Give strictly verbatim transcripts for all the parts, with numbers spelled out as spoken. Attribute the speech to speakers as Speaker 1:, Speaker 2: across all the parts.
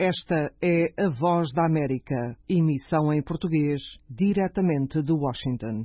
Speaker 1: Esta é a Voz da América, emissão em português, diretamente de Washington.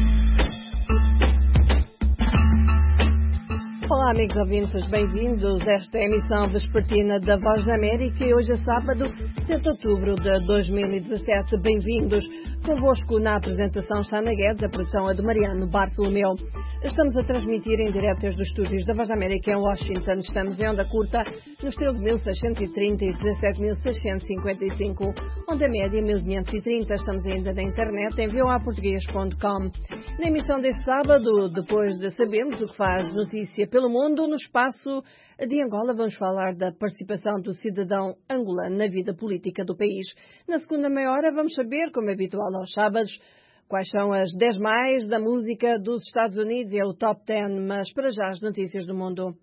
Speaker 2: Olá, amigos ouvintes, bem-vindos a esta emissão vespertina da Voz da América e hoje é sábado, sete de outubro de dois mil e dezassete. Bem-vindos. Convosco na apresentação está Ana Guedes, a produção é de Mariano Bartolomeu. Estamos a transmitir em direto desde os estúdios da Voz da América em Washington. Estamos em onda curta nos treze mil seiscentos e trinta e dezassete mil seiscentos e cinquenta e cinco, onda média mil quinhentos e trinta. Estamos ainda na internet em v o a português ponto com. Na emissão deste sábado, depois de sabermos o que faz notícia pelo mundo, no espaço de Angola, vamos falar da participação do cidadão angolano na vida política do país. Na segunda meia hora, vamos saber, como é habitual aos sábados, quais são as dez mais da música dos Estados Unidos e é o top dez, mas para já as notícias do mundo.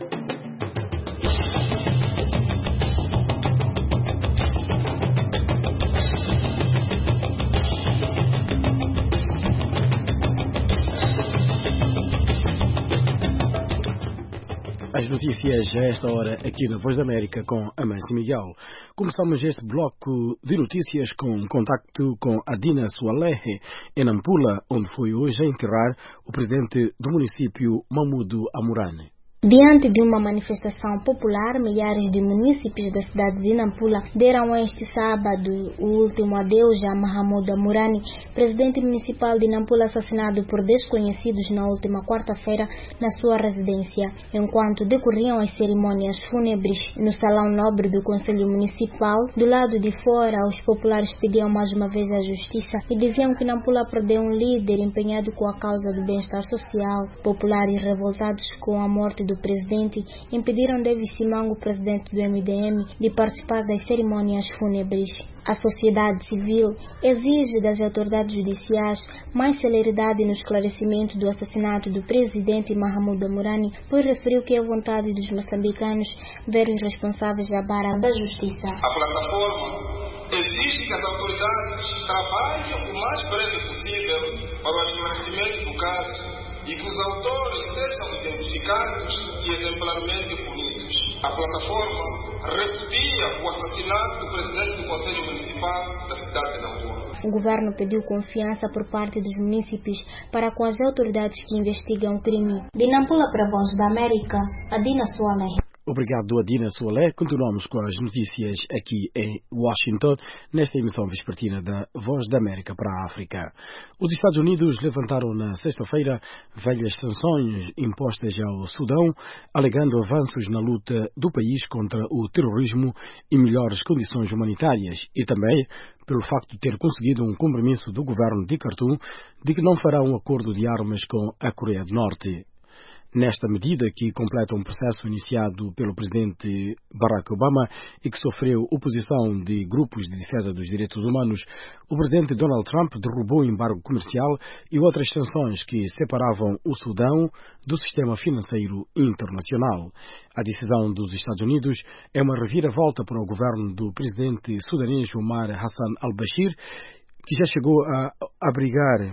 Speaker 3: As notícias a esta hora aqui na Voz da América com Amâncio Miguel. Começamos este bloco de notícias com contacto com Adina Sualehe, em Nampula, onde foi hoje a enterrar o presidente do município, Mamudu Amurane.
Speaker 4: Diante de uma manifestação popular, milhares de munícipes da cidade de Nampula deram este sábado o último adeus a Mahamudu Amurane, presidente municipal de Nampula, assassinado por desconhecidos na última quarta-feira na sua residência. Enquanto decorriam as cerimônias fúnebres no Salão Nobre do Conselho Municipal, do lado de fora, os populares pediam mais uma vez a justiça e diziam que Nampula perdeu um líder empenhado com a causa do bem-estar social. Populares revoltados com a morte do presidente impediram David Simango, presidente do M D M, de participar das cerimônias fúnebres. A sociedade civil exige das autoridades judiciais mais celeridade no esclarecimento do assassinato do presidente Mahamudu Amurane, pois referiu que é vontade dos moçambicanos ver os responsáveis da barra da justiça.
Speaker 5: A plataforma exige que as autoridades trabalhem o mais breve possível para o esclarecimento do caso e que os autores sejam identificados e exemplarmente punidos. A plataforma repudia o assassinato do presidente do Conselho Municipal da cidade de Nampula.
Speaker 4: O governo pediu confiança por parte dos munícipes para com as autoridades que investigam o crime. De Nampula para a Voz da América, Adina Sualehe.
Speaker 3: Obrigado, Adina Sualehe. Continuamos com as notícias aqui em Washington, nesta emissão vespertina da Voz da América para a África. Os Estados Unidos levantaram na sexta-feira velhas sanções impostas ao Sudão, alegando avanços na luta do país contra o terrorismo e melhores condições humanitárias, e também pelo facto de ter conseguido um compromisso do governo de Khartoum de que não fará um acordo de armas com a Coreia do Norte. Nesta medida, que completa um processo iniciado pelo presidente Barack Obama e que sofreu oposição de grupos de defesa dos direitos humanos, o presidente Donald Trump derrubou o embargo comercial e outras sanções que separavam o Sudão do sistema financeiro internacional. A decisão dos Estados Unidos é uma reviravolta para o governo do presidente sudanês Omar Hassan al-Bashir, que já chegou a abrigar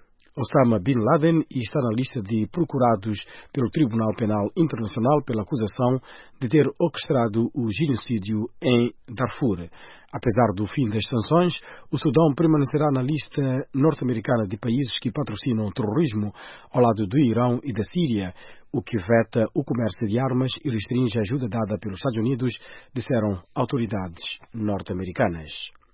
Speaker 3: Osama Bin Laden e está na lista de procurados pelo Tribunal Penal Internacional pela acusação de ter orquestrado o genocídio em Darfur. Apesar do fim das sanções, o Sudão permanecerá na lista norte-americana de países que patrocinam o terrorismo, ao lado do Irão e da Síria, o que veta o comércio de armas e restringe a ajuda dada pelos Estados Unidos, disseram autoridades norte-americanas.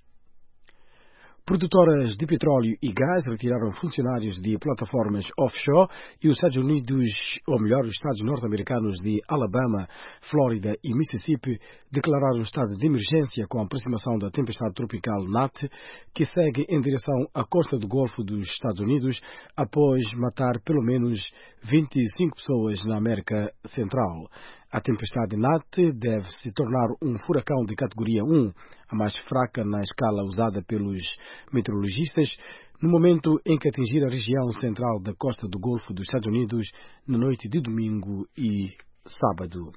Speaker 3: Produtoras de petróleo e gás retiraram funcionários de plataformas offshore e os Estados Unidos, ou melhor, os Estados norte-americanos de Alabama, Flórida e Mississippi, declararam estado de emergência com a aproximação da tempestade tropical Nat, que segue em direção à costa do Golfo dos Estados Unidos após matar pelo menos vinte e cinco pessoas na América Central. A tempestade Nat deve se tornar um furacão de categoria um, a mais fraca na escala usada pelos meteorologistas, no momento em que atingir a região central da costa do Golfo dos Estados Unidos na noite de domingo e sábado.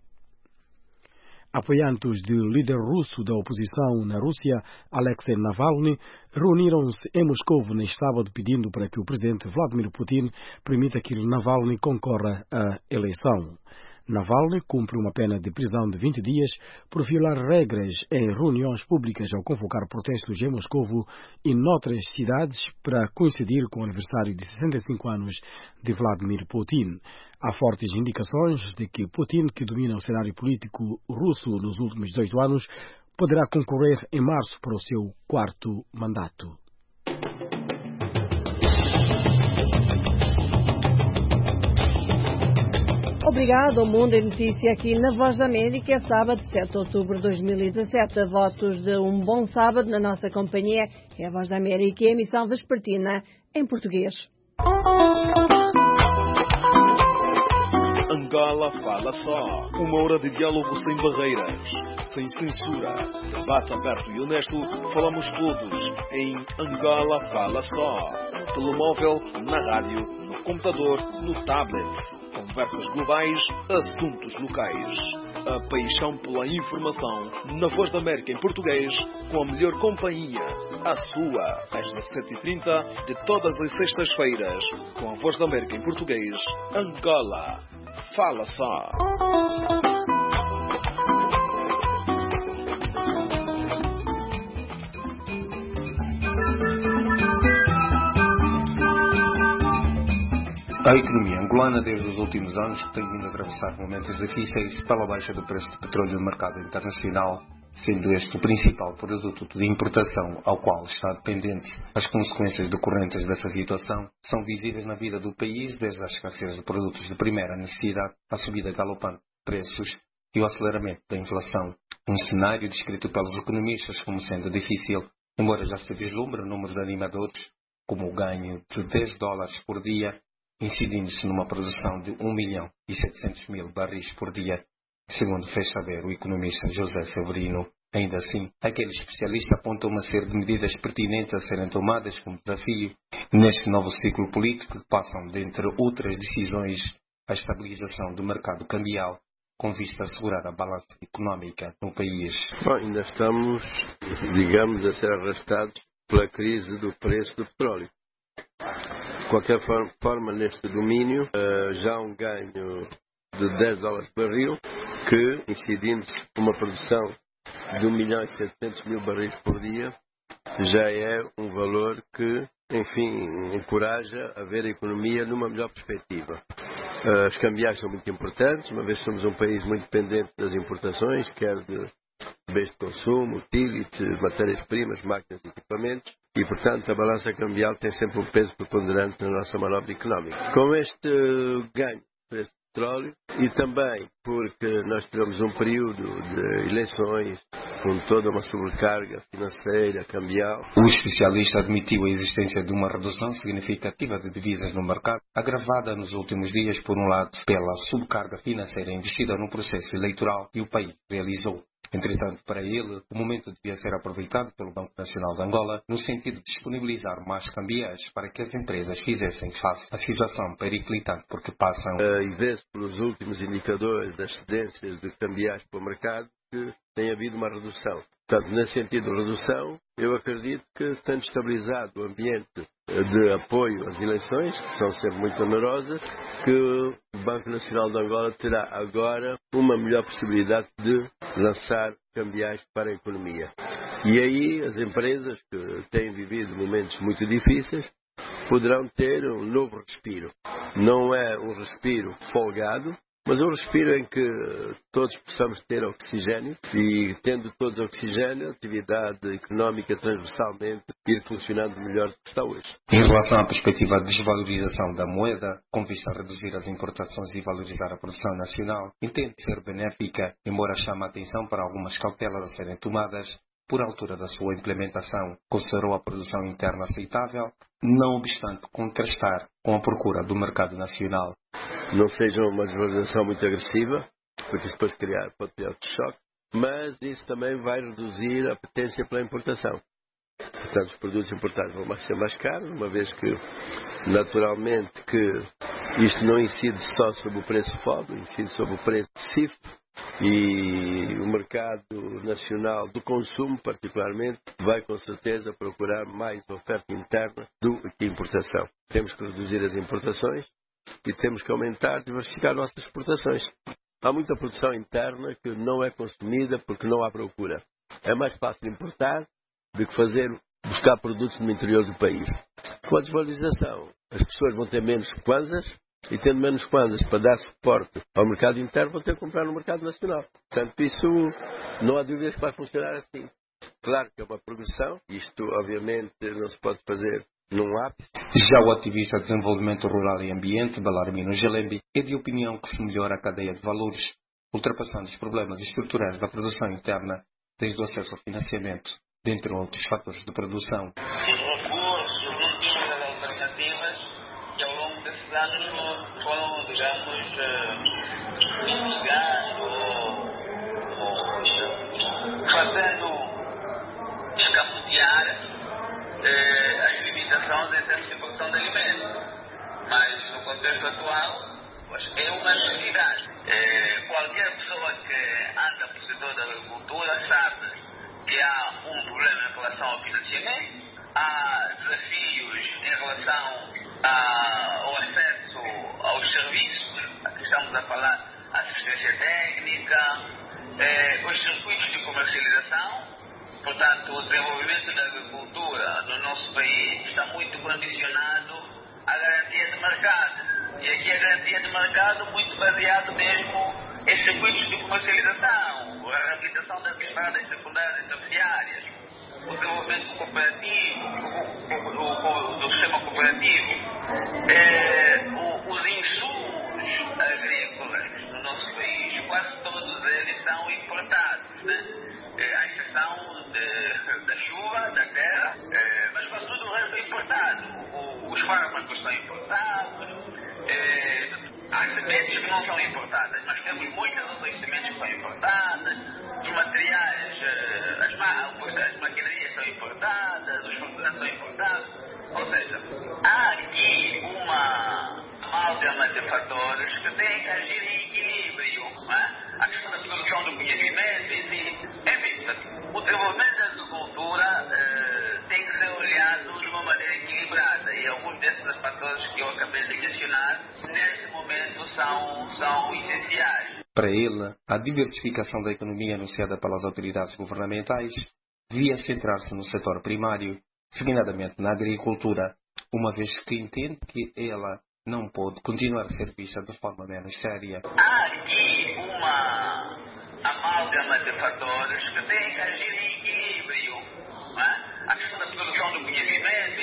Speaker 3: Apoiantes do líder russo da oposição na Rússia, Alexei Navalny, reuniram-se em Moscou neste sábado pedindo para que o presidente Vladimir Putin permita que Navalny concorra à eleição. Navalny cumpre uma pena de prisão de vinte dias por violar regras em reuniões públicas ao convocar protestos em Moscovo e noutras cidades para coincidir com o aniversário de sessenta e cinco anos de Vladimir Putin. Há fortes indicações de que Putin, que domina o cenário político russo nos últimos dois anos, poderá concorrer em março para o seu quarto mandato.
Speaker 2: Obrigado. O Mundo é Notícia aqui na Voz da América. É sábado, sete de outubro de dois mil e dezassete. Votos de um bom sábado na nossa companhia. É a Voz da América e a emissão vespertina em português.
Speaker 6: Angola Fala Só. Uma hora de diálogo sem barreiras, sem censura. Debate aberto e honesto. Falamos todos em Angola Fala Só. No telemóvel, na rádio, no computador, no tablet. Conversas globais, assuntos locais. A paixão pela informação na Voz da América em português, com a melhor companhia, a sua, às dezassete e trinta de todas as sextas-feiras, com a Voz da América em português, Angola. Fala Só.
Speaker 7: A economia angolana, desde os últimos anos, tem vindo a atravessar momentos difíceis pela baixa do preço do petróleo no mercado internacional, sendo este o principal produto de importação ao qual está dependente. As consequências decorrentes dessa situação são visíveis na vida do país, desde a escassez de produtos de primeira necessidade, a subida galopante de preços e o aceleramento da inflação. Um cenário descrito pelos economistas como sendo difícil, embora já se vislumbre números animadores, como o ganho de dez dólares por dia, incidindo-se numa produção de um milhão e setecentos mil barris por dia, segundo fez saber o economista José Severino. Ainda assim, aquele especialista aponta uma série de medidas pertinentes a serem tomadas como desafio neste novo ciclo político, que passam, dentre outras decisões, a estabilização do mercado cambial, com vista a assegurar a balança económica no país.
Speaker 8: Bom, ainda estamos, digamos, a ser arrastados pela crise do preço do petróleo. De qualquer forma, neste domínio, uh, já há um ganho de dez dólares por barril, que, incidindo uma produção de um milhão e setecentos mil barris por dia, já é um valor que, enfim, encoraja a ver a economia numa melhor perspectiva. Uh, as cambiais são muito importantes, uma vez que somos um país muito dependente das importações, quer de bens de consumo, utilities, matérias-primas, máquinas e equipamentos, e, portanto, a balança cambial tem sempre um peso preponderante na nossa manobra económica. Com este ganho de preço de petróleo, e também porque nós tivemos um período de eleições com toda uma sobrecarga financeira, cambial.
Speaker 7: O especialista admitiu a existência de uma redução significativa de divisas no mercado, agravada nos últimos dias, por um lado, pela subcarga financeira investida no processo eleitoral que o país realizou. Entretanto, para ele, o momento devia ser aproveitado pelo Banco Nacional de Angola no sentido de disponibilizar mais cambiais para que as empresas fizessem face à situação periclitante porque passam...
Speaker 8: Uh, e vê-se pelos últimos indicadores das cedências de cambiais para o mercado que tem havido uma redução. Portanto, nesse sentido de redução, eu acredito que, tendo estabilizado o ambiente de apoio às eleições, que são sempre muito onerosas, que o Banco Nacional de Angola terá agora uma melhor possibilidade de lançar cambiais para a economia. E aí as empresas que têm vivido momentos muito difíceis poderão ter um novo respiro. Não é um respiro folgado, mas um respiro em que todos possamos ter oxigênio e, tendo todos oxigênio, a atividade económica transversalmente ir funcionando melhor do que está hoje.
Speaker 7: Em relação à perspectiva de desvalorização da moeda, com vista a reduzir as importações e valorizar a produção nacional, entende ser benéfica, embora chame a atenção para algumas cautelas a serem tomadas. Por altura da sua implementação, considerou a produção interna aceitável, não obstante contrastar com a procura do mercado nacional.
Speaker 8: Não seja uma desvalorização muito agressiva, porque isso depois criar, pode criar outro choque, mas isso também vai reduzir a potência pela importação. Portanto, os produtos importados vão ser mais caros, uma vez que, naturalmente, que isto não incide só sobre o preço F O B, incide sobre o preço C I F, e o mercado nacional do consumo, particularmente, vai com certeza procurar mais oferta interna do que importação. Temos que reduzir as importações e temos que aumentar e diversificar nossas exportações. Há muita produção interna que não é consumida porque não há procura. É mais fácil importar do que fazer, buscar produtos no interior do país. Com a desvalorização, as pessoas vão ter menos kwanzas e tendo menos kwanzas para dar suporte ao mercado interno, vão ter que comprar no mercado nacional. Portanto, isso não há dúvidas que vai funcionar assim. Claro que é uma progressão, isto obviamente não se pode fazer num ápice.
Speaker 7: Já o ativista de desenvolvimento rural e ambiente, Belarmino Gelembi, é de opinião que se melhora a cadeia de valores, ultrapassando os problemas estruturais da produção interna, desde o acesso ao financiamento, dentre outros fatores de produção.
Speaker 9: Os recursos, não tínhamos as alternativas que ao longo desses anos foram, digamos, investigando ou fazendo escamotear Eh, as limitações em termos de produção de alimentos, mas no contexto atual é uma necessidade. Eh, qualquer pessoa que anda no setor da agricultura sabe que há um problema em relação ao financiamento, há desafios em relação a, ao acesso aos serviços, aqui estamos a falar assistência técnica, eh, os circuitos de comercialização. Portanto, o desenvolvimento da agricultura no nosso país está muito condicionado à garantia de mercado. E aqui a garantia de mercado muito baseado mesmo em circuitos de comercialização, a reabilitação das estradas secundárias e terciárias, o desenvolvimento cooperativo, o, o, o, do sistema cooperativo, é, o, os insumos agrícolas no nosso país, quase todos eles são importados, né? À exceção de, da chuva, da terra, é, mas quase tudo o resto é importado. O, os fármacos são importados, é, há sementes que não são importadas, mas temos muitas outras sementes que são importadas, os materiais, as, ma as maquinarias são importadas, os fertilizantes são importados, ou seja, há aqui uma amálgama de fatores que têm que agir em equilíbrio, não é? A questão da produção do conhecimento, enfim, o desenvolvimento da agricultura eh, tem que ser olhado de uma maneira equilibrada e alguns desses fatores que eu acabei de mencionar, nesse momento, são, são essenciais.
Speaker 7: Para ele, a diversificação da economia anunciada pelas autoridades governamentais devia centrar-se no setor primário, seguidamente na agricultura, uma vez que entende que ela não pode continuar a ser vista de forma menos séria.
Speaker 9: Há aqui uma amálgama de fatores que têm que agir em equilíbrio, não é? A questão da produção do conhecimento,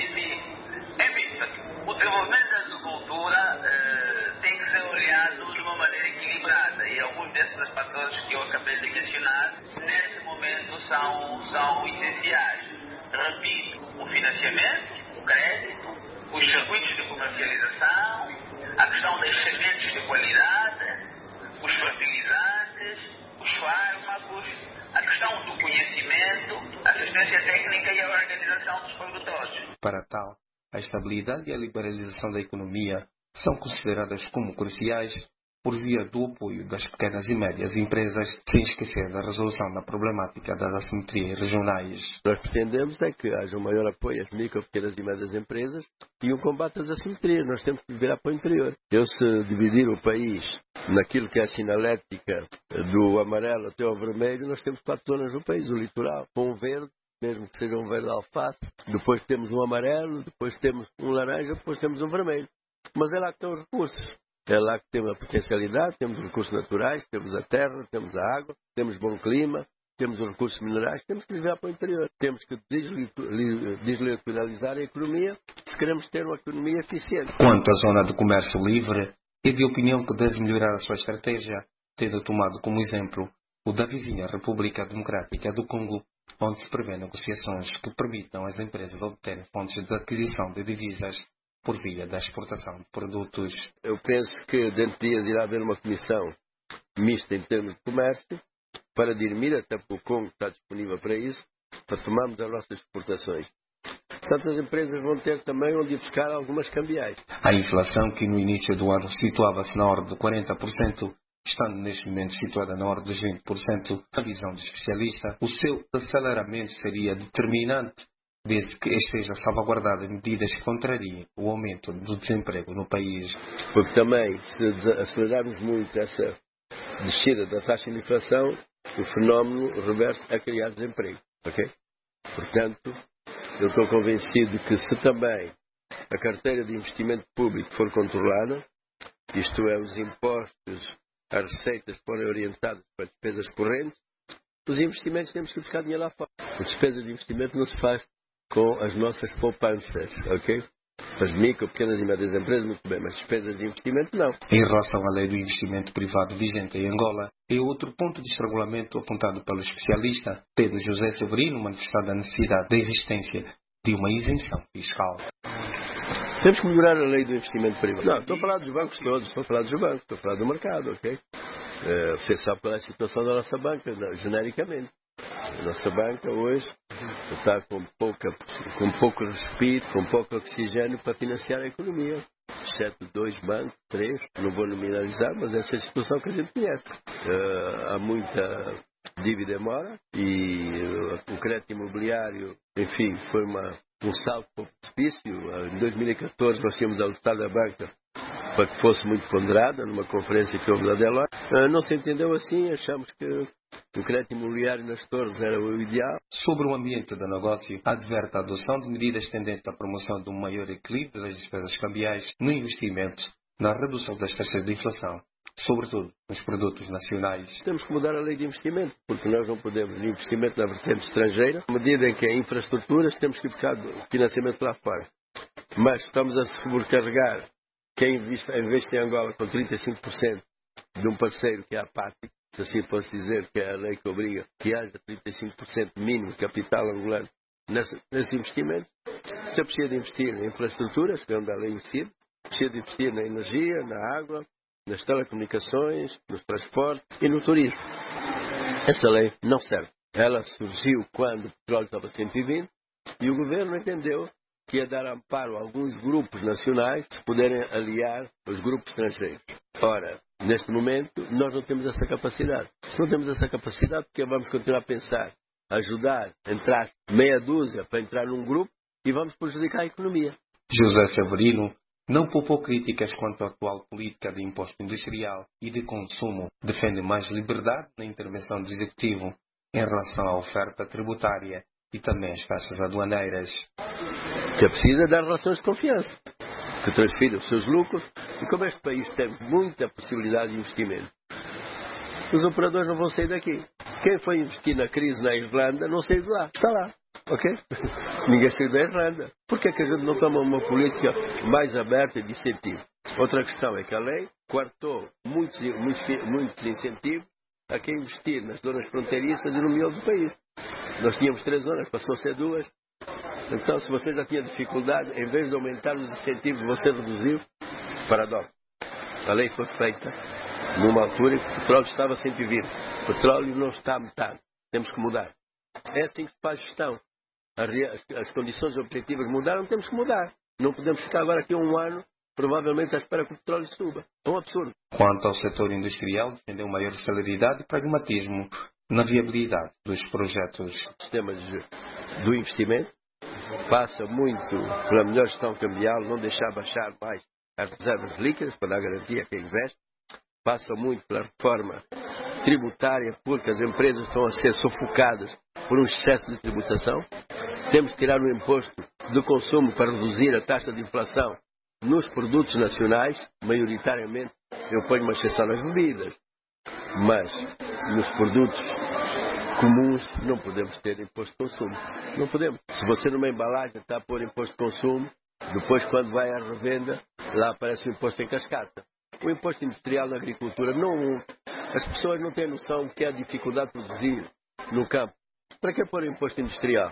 Speaker 9: enfim, o desenvolvimento da agricultura eh, tem que ser olhado de uma maneira equilibrada e alguns desses fatores que eu acabei de mencionar, nesse momento, são, são essenciais. Repito, o financiamento, o crédito, os circuitos de comercialização, a questão das sementes de qualidade, os fertilizantes, os fármacos, a questão do conhecimento, a assistência técnica e a organização dos produtores.
Speaker 7: Para tal, a estabilidade e a liberalização da economia são consideradas como cruciais por via do apoio das pequenas e médias empresas, sem esquecer da resolução da problemática das assimetrias regionais.
Speaker 8: Nós pretendemos é que haja um maior apoio às micro, pequenas e médias empresas e um combate às assimetrias. Nós temos que virar para o interior. Eu, se dividir o país naquilo que é a sinalética do amarelo até ao vermelho, nós temos quatro zonas no país. O litoral, com o verde, mesmo que seja um verde alface, depois temos um amarelo, depois temos um laranja, depois temos um vermelho. Mas é lá que estão os recursos. É lá que temos a potencialidade, temos recursos naturais, temos a terra, temos a água, temos bom clima, temos os recursos minerais, temos que viver para o interior. Temos que deslitoralizar a economia se queremos ter uma economia eficiente.
Speaker 7: Quanto à zona de comércio livre, é de opinião que deve melhorar a sua estratégia, tendo tomado como exemplo o da vizinha República Democrática do Congo, onde se prevê negociações que permitam às empresas obterem fontes de aquisição de divisas por via da exportação de produtos.
Speaker 8: Eu penso que dentro de dias irá haver uma comissão mista em termos de comércio para dirimir, até porque o Congo está disponível para isso, para tomarmos as nossas exportações. Portanto, as empresas vão ter também onde ir buscar algumas cambiais.
Speaker 7: A inflação, que no início do ano situava-se na ordem de quarenta por cento, estando neste momento situada na ordem dos vinte por cento, na visão do especialista, o seu aceleramento seria determinante, desde que esteja salvaguardada medidas que contrariem o aumento do desemprego no país.
Speaker 8: Porque também, se acelerarmos muito essa descida da taxa de inflação, o fenómeno reverso é criar desemprego. Ok? Portanto, eu estou convencido que se também a carteira de investimento público for controlada, isto é, os impostos, as receitas forem orientadas para despesas correntes, os investimentos temos que buscar dinheiro lá fora. A despesa de investimento não se faz com as nossas poupanças, ok? As micro, pequenas e médias empresas, muito bem, mas despesas de investimento não.
Speaker 7: Em relação à lei do investimento privado vigente em Angola, é outro ponto de estrangulamento apontado pelo especialista Pedro José Severino, manifestado a necessidade da existência de uma isenção fiscal.
Speaker 8: Temos que melhorar a lei do investimento privado. Não, estou a falar dos bancos todos, estou a falar dos bancos, estou a falar do mercado, ok? Uh, você sabe qual é a situação da nossa banca, genericamente. A nossa banca hoje está com, pouca, com pouco respiro, com pouco oxigênio para financiar a economia. Exceto dois bancos, três, não vou nominalizar, mas essa é a situação que a gente conhece. Uh, há muita dívida em mora e uh, o crédito imobiliário, enfim, foi uma, um salto para o precipício. Uh, em dois mil e catorze nós tínhamos alertado a banca para que fosse muito ponderada, numa conferência que houve na Deloitte. Uh, não se entendeu assim, achamos que o crédito imobiliário nas torres era o ideal.
Speaker 7: Sobre o ambiente do negócio, adverte a adoção de medidas tendentes à promoção de um maior equilíbrio das despesas cambiais no investimento, na redução das taxas de inflação, sobretudo nos produtos nacionais.
Speaker 8: Temos que mudar a lei de investimento, porque nós não podemos investimento na vertente estrangeira. À medida em que é infraestruturas, temos que buscar financiamento lá fora. Mas estamos a sobrecarregar quem investe, investe em Angola com trinta e cinco por cento de um parceiro que é apático, se assim posso dizer, que é a lei que obriga que haja trinta e cinco por cento mínimo de capital angolano nesse, nesse investimento. Você precisa de investir em infraestruturas, que é onde a lei incide, precisa de investir na energia, na água, nas telecomunicações, nos transportes e no turismo. Essa lei não serve. Ela surgiu quando o petróleo estava a cento e vinte e o governo entendeu que ia dar amparo a alguns grupos nacionais que puderem aliar os grupos estrangeiros. Ora, neste momento, nós não temos essa capacidade. Se não temos essa capacidade, porque vamos continuar a pensar, ajudar, entrar meia dúzia para entrar num grupo e vamos prejudicar a economia.
Speaker 7: José Severino não poupou críticas quanto à atual política de imposto industrial e de consumo. Defende mais liberdade na intervenção do Executivo em relação à oferta tributária e também as taxas aduaneiras.
Speaker 8: Que é preciso dar relações de confiança, que transfira os seus lucros, e como este país tem muita possibilidade de investimento, os operadores não vão sair daqui. Quem foi investir na crise na Irlanda não saiu de lá, está lá, ok? Ninguém saiu da Irlanda. Por que é que a gente não toma uma política mais aberta de incentivo? Outra questão é que a lei cortou muitos, muitos, muitos incentivos a quem investir nas zonas fronteiriças e no miolo do país. Nós tínhamos três zonas, passou a ser duas. Então, se você já tinha dificuldade, em vez de aumentar os incentivos, você reduziu. Paradoxo. A lei foi feita numa altura em que o petróleo estava a cento e vinte. O petróleo não está a metade. Temos que mudar. É assim que se faz gestão. As, as condições objetivas mudaram, temos que mudar. Não podemos ficar agora aqui um ano, provavelmente à espera que o petróleo suba. É um absurdo.
Speaker 7: Quanto ao setor industrial, defendeu maior celeridade e pragmatismo na viabilidade dos projetos.
Speaker 8: O sistema do investimento passa muito pela melhor gestão cambial, não deixar baixar mais as reservas líquidas para dar garantia a quem investe. Passa muito pela reforma tributária, porque as empresas estão a ser sufocadas por um excesso de tributação. Temos que tirar o imposto do consumo para reduzir a taxa de inflação nos produtos nacionais, maioritariamente. Eu ponho uma exceção nas bebidas, mas nos produtos comuns não podemos ter imposto de consumo. Não podemos. Se você numa embalagem está a pôr imposto de consumo, depois quando vai à revenda, lá aparece o imposto em cascata. O imposto industrial na agricultura, não, as pessoas não têm noção do que é a dificuldade de produzir no campo. Para que pôr imposto industrial?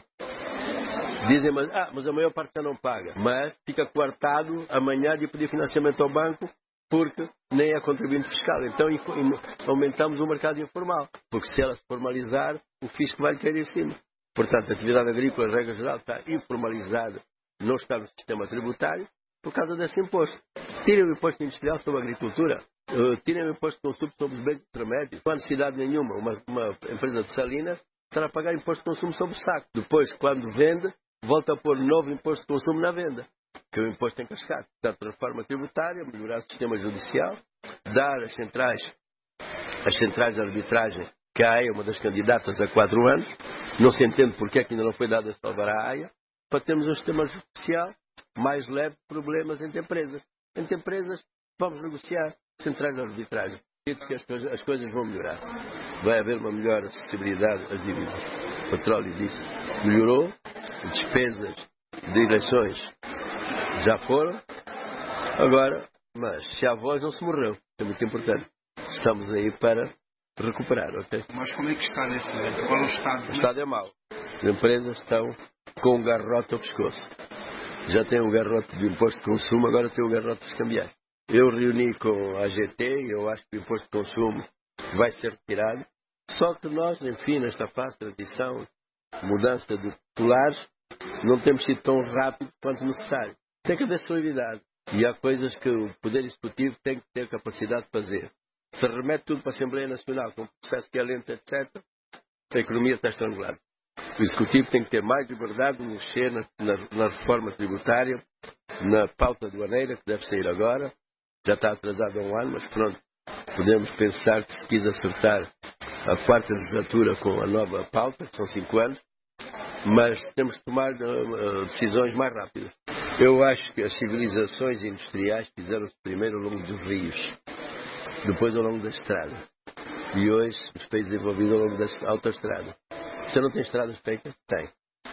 Speaker 8: Dizem, mas, ah, mas a maior parte já não paga. Mas fica coartado amanhã de pedir financiamento ao banco porque nem é contribuinte fiscal. Então aumentamos o mercado informal. Porque se ela se formalizar, o fisco vai cair em cima. Portanto, a atividade agrícola, em regra geral, está informalizada, não está no sistema tributário, por causa desse imposto. Tirem o imposto industrial sobre a agricultura. Uh, tirem o imposto de consumo sobre os bens intermédios. Não há necessidade nenhuma. Uma, uma empresa de salina estará a pagar imposto de consumo sobre o saco. Depois, quando vende, volta a pôr novo imposto de consumo na venda, que é o imposto em cascata. Portanto, reforma tributária, melhorar o sistema judicial, dar às centrais as centrais de arbitragem, que a AIA é uma das candidatas há quatro anos, não se entende porque é que ainda não foi dado a salvar a AIA, para termos um sistema judicial mais leve de problemas entre empresas. Entre empresas, vamos negociar centrais de arbitragem. Acredito que as coisas, as coisas vão melhorar. Vai haver uma melhor acessibilidade às divisas. O petróleo disso melhorou, despesas de eleições já foram, agora, mas se há voz não se morreu, é muito importante. Estamos aí para recuperar, ok?
Speaker 7: Mas como é que está neste momento? Qual é o estado?
Speaker 8: O estado é mau. As empresas estão com um garrote ao pescoço. Já tem o garrote de imposto de consumo, agora tem o garrote dos cambiais. Eu reuni com a G T e eu acho que o imposto de consumo vai ser retirado. Só que nós, enfim, nesta fase de transição, mudança de titulares, não temos sido tão rápido quanto necessário. Tem que haver celeridade. E há coisas que o Poder Executivo tem que ter capacidade de fazer. Se remete tudo para a Assembleia Nacional, com um processo que é lento, etcétera, a economia está estrangulada. O Executivo tem que ter mais liberdade de mexer na, na, na reforma tributária, na pauta aduaneira, que deve sair agora. Já está atrasado há um ano, mas pronto, podemos pensar que se quis acertar a quarta legislatura com a nova pauta, que são cinco anos, mas temos que tomar uh, decisões mais rápidas. Eu acho que as civilizações industriais fizeram-se primeiro ao longo dos rios, depois ao longo da estrada. E hoje os países desenvolvidos ao longo das autoestradas. Você não tem estradas feitas? Tem.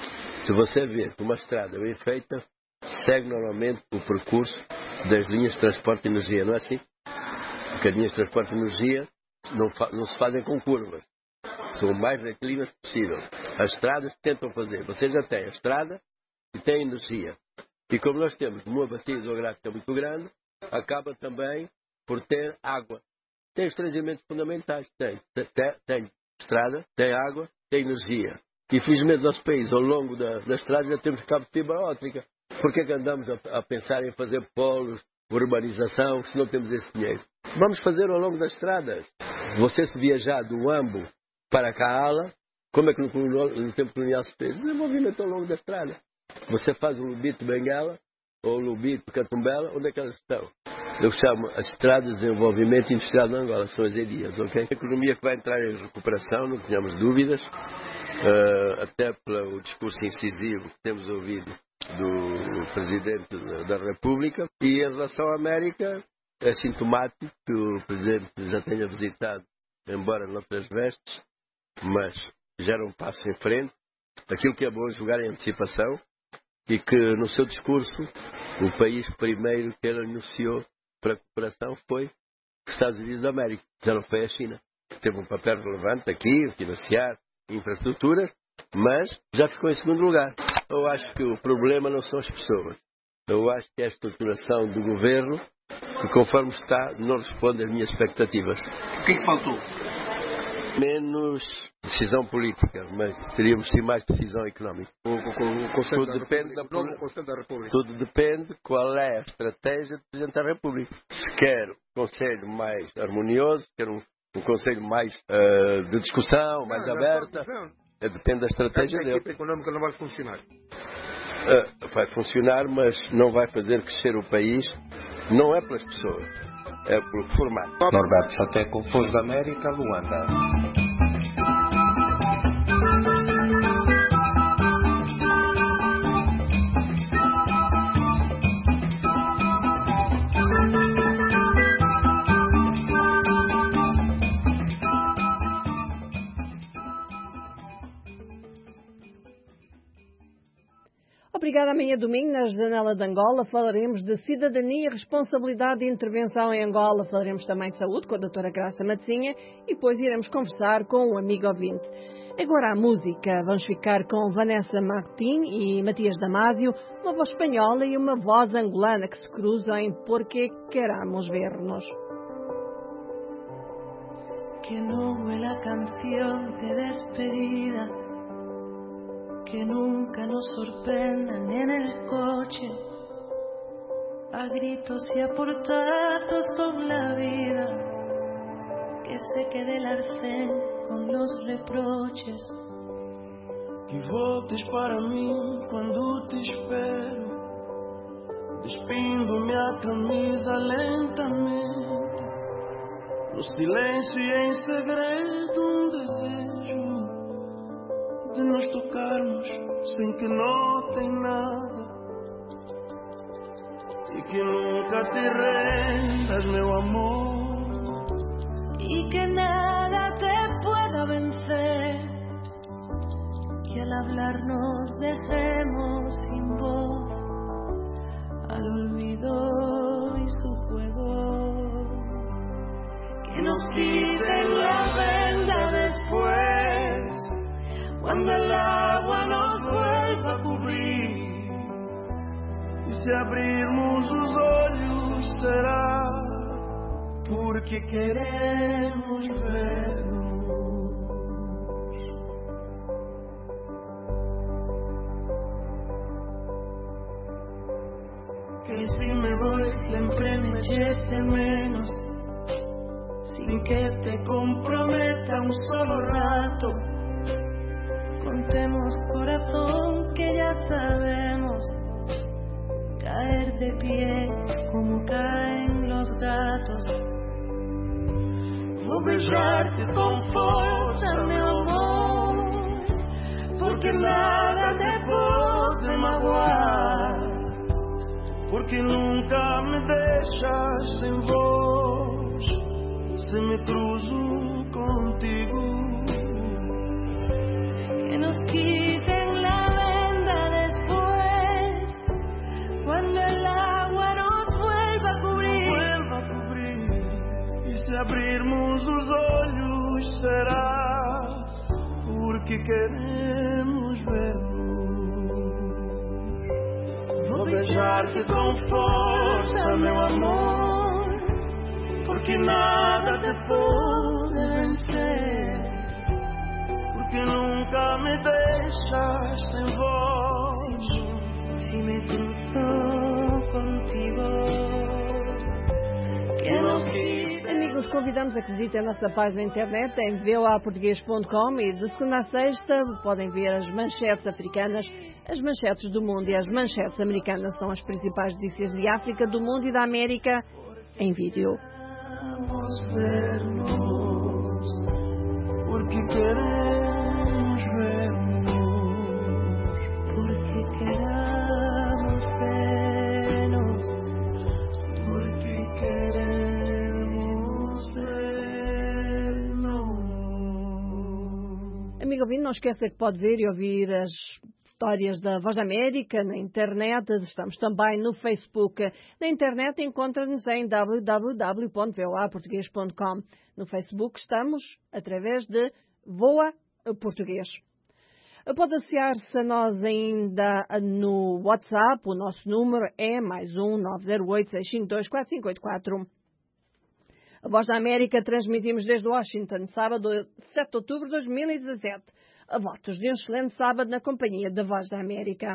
Speaker 8: Se você ver que uma estrada bem feita, segue normalmente o percurso das linhas de transporte de energia, não é assim? Porque as linhas de transporte de energia não, não se fazem com curvas. São o mais retilíneas possível. As estradas tentam fazer. Você já tem a estrada e tem energia. E como nós temos uma bacia hidrográfica muito grande, acaba também por ter água. Tem os três elementos fundamentais. Tem, tem, tem estrada, tem água, tem energia. E felizmente no nosso país, ao longo da, da estrada, já temos cabo de fibra óptica. Por que é que andamos a, a pensar em fazer polos, urbanização, se não temos esse dinheiro? Vamos fazer ao longo das estradas. Você se viajar do Ambo para Kaala, como é que no, no tempo colonial se fez? Desenvolvimento ao longo da estrada. Você faz o Lubito Benguela ou o Lubito Catumbela, onde é que elas estão? Eu chamo as estradas de desenvolvimento industrial de Angola, são as EDIAs, ok? A economia que vai entrar em recuperação, não tenhamos dúvidas, uh, até pelo discurso incisivo que temos ouvido do Presidente da República. E em relação à América, é sintomático que o Presidente já tenha visitado, embora noutras vestes, mas já era um passo em frente. Aquilo que é bom jogar em antecipação e que no seu discurso o país primeiro que ele anunciou para a cooperação foi os Estados Unidos da América, já não foi a China. Teve um papel relevante aqui, financiar infraestruturas, mas já ficou em segundo lugar. Eu acho que o problema não são as pessoas. Eu acho que é a estruturação do governo que, conforme está, não responde às minhas expectativas.
Speaker 7: O que é que faltou?
Speaker 8: Menos decisão política, mas teríamos sim mais decisão económica.
Speaker 7: O, o, o, o Conselho
Speaker 8: tudo
Speaker 7: da
Speaker 8: depende da,
Speaker 7: República, o Conselho da República.
Speaker 8: Tudo depende qual é a estratégia do Presidente da República. Se quer um conselho mais harmonioso, quer um, um conselho mais uh, de discussão, mais não, aberta, não, não. depende da estratégia dele.
Speaker 7: A equipe económica não vai funcionar.
Speaker 8: Uh, vai funcionar, mas não vai fazer crescer o país. Não é pelas pessoas, é pelo formato.
Speaker 7: Norberto Sateco, Voz da América, Luanda.
Speaker 2: Obrigada. Amanhã domingo, na Janela de Angola, falaremos de cidadania, responsabilidade e intervenção em Angola. Falaremos também de saúde com a doutora Graça Matezinha e depois iremos conversar com o amigo ouvinte. Agora a música. Vamos ficar com Vanessa Martín e Matias Damasio, uma voz espanhola e uma voz angolana que se cruzam em Porque Queramos Ver-nos.
Speaker 10: Que no huela canción de despedida, que nunca nos sorprendan en el coche, a gritos y a portazos por la vida, que se quede el arcén con los reproches.
Speaker 11: Que voltes para mim quando te espero, despindo-me a camisa lentamente, no silêncio e em segredo um desejo de nos tocarmos sem que notem nada, e que nunca te rendas, meu amor,
Speaker 10: y que nada te pueda vencer, que al hablar nos dejemos sin voz al olvido y su juego, que nos quiten la venda después, cuando el agua nos vuelva a cubrir,
Speaker 11: e se abrirmos os olhos será porque queremos vernos.
Speaker 10: Que si me voy siempre me eches de menos, sin que te comprometa un solo rato. Contemos, corazón, que ya sabemos caer de pie como caen los gatos.
Speaker 11: Vou beijar-te com força, meu amor, porque nada te pode magoar, porque nunca me deixas sem voz, se me cruzo contigo.
Speaker 10: Que nos quiten la venda después, cuando el agua nos vuelva a cubrir,
Speaker 11: vuelva a cubrir, e se abrirmos os olhos será porque queremos vernos. Vou beijar-te com força, meu amor, porque nada te pode vencer, porque nunca me deixas sem voz,
Speaker 10: si me cruzo contigo. Que nos
Speaker 2: Amigos, convidamos a que visitem a nossa página na internet em v o a português ponto com e de segunda a sexta podem ver as manchetes africanas, as manchetes do mundo e as manchetes americanas. São as principais notícias de África, do mundo e da América em vídeo.
Speaker 11: Vamos vernos, porque queremos vernos,
Speaker 10: porque queremos vernos,
Speaker 11: porque queremos vernos.
Speaker 2: Amigo ouvinte, não esqueça que pode ver e ouvir as histórias da Voz da América na internet. Estamos também no Facebook. Na internet encontra-nos em w w w ponto v o a português ponto com. No Facebook estamos através de Voa Português. Pode associar-se a nós ainda no WhatsApp. O nosso número é mais um nove zero oito, seis cinco dois, quatro cinco oito quatro. A Voz da América transmitimos desde Washington, sábado sete de outubro de dois mil e dezassete. A votos de um excelente sábado na companhia da Voz da América.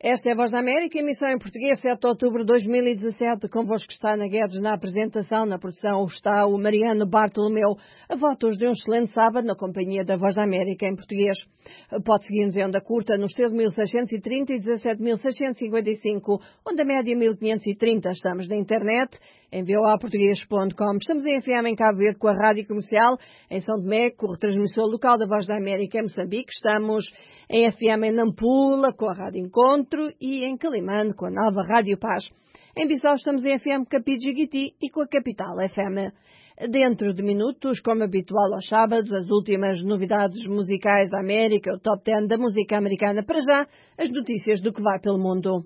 Speaker 2: Esta é a Voz da América, emissão em português, sete de outubro de dois mil e dezassete. Convosco está Ana Guedes na apresentação, na produção está o Mariano Bartolomeu. A votos de um excelente sábado na companhia da Voz da América em português. Pode seguir-nos em onda curta nos treze mil seiscentos e trinta e dezassete mil seiscentos e cinquenta e cinco, onda média mil quinhentos e trinta. Estamos na internet em v o a português ponto com. Estamos em F M em Cabo Verde com a Rádio Comercial, em São Tomé com o retransmissor local da Voz da América em Moçambique. Estamos em F M em Nampula com a Rádio Encontro e em Calimane com a nova Rádio Paz. Em Bissau estamos em F M Capidjiguiti e com a Capital F M. Dentro de minutos, como habitual aos sábados, as últimas novidades musicais da América, o top dez da música americana. Para já, as notícias do que vai pelo mundo.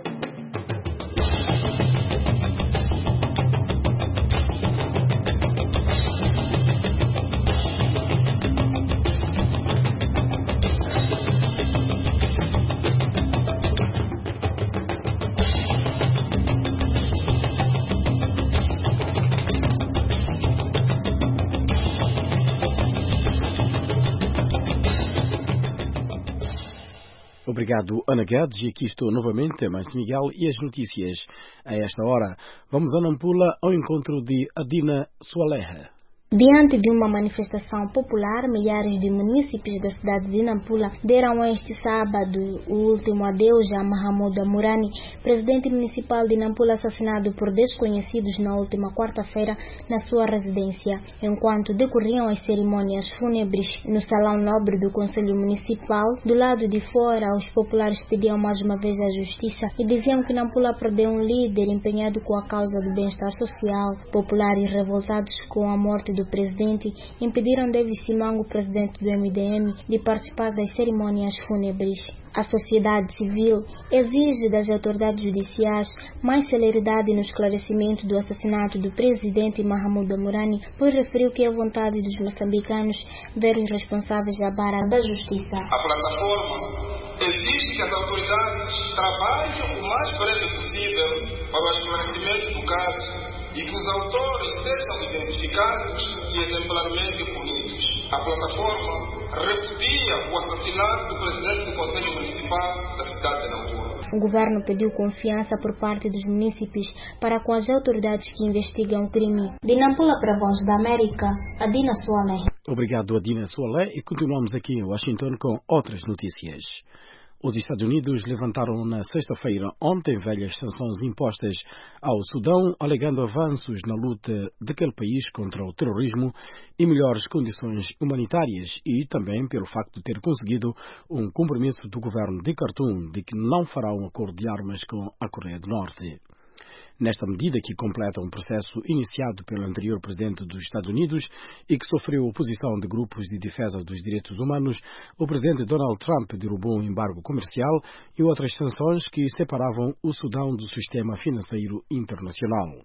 Speaker 3: Obrigado, Ana Guedes, e aqui estou novamente, Márcio Miguel, e as notícias a esta hora. Vamos a Nampula ao encontro de Adina Soaleha.
Speaker 4: Diante de uma manifestação popular, milhares de munícipes da cidade de Nampula deram este sábado o último adeus a Mahamudu Murani, presidente municipal de Nampula, assassinado por desconhecidos na última quarta-feira na sua residência. Enquanto decorriam as cerimônias fúnebres no Salão Nobre do Conselho Municipal, do lado de fora, os populares pediam mais uma vez a justiça e diziam que Nampula perdeu um líder empenhado com a causa do bem-estar social. Populares revoltados com a morte do do presidente impediram David Simango, presidente do M D M, de participar das cerimônias fúnebres. A sociedade civil exige das autoridades judiciais mais celeridade no esclarecimento do assassinato do presidente Mahamudu Murani, pois referiu que é vontade dos moçambicanos ver os responsáveis à barra da justiça.
Speaker 5: A plataforma exige que as autoridades trabalhem o mais breve possível para o esclarecimento do caso e que os autores sejam identificados e exemplarmente punidos. A plataforma repudia o assassinato do presidente do Conselho Municipal da cidade de Nampula.
Speaker 4: O governo pediu confiança por parte dos munícipes para com as autoridades que investigam o crime. De Nampula para a Voz da América, Adina Soaleha.
Speaker 3: Obrigado, Adina Soaleha, e continuamos aqui em Washington com outras notícias. Os Estados Unidos levantaram na sexta-feira ontem velhas sanções impostas ao Sudão, alegando avanços na luta daquele país contra o terrorismo e melhores condições humanitárias, e também pelo facto de ter conseguido um compromisso do governo de Khartoum de que não fará um acordo de armas com a Coreia do Norte. Nesta medida, que completa um processo iniciado pelo anterior presidente dos Estados Unidos e que sofreu oposição de grupos de defesa dos direitos humanos, o presidente Donald Trump derrubou um embargo comercial e outras sanções que separavam o Sudão do sistema financeiro internacional.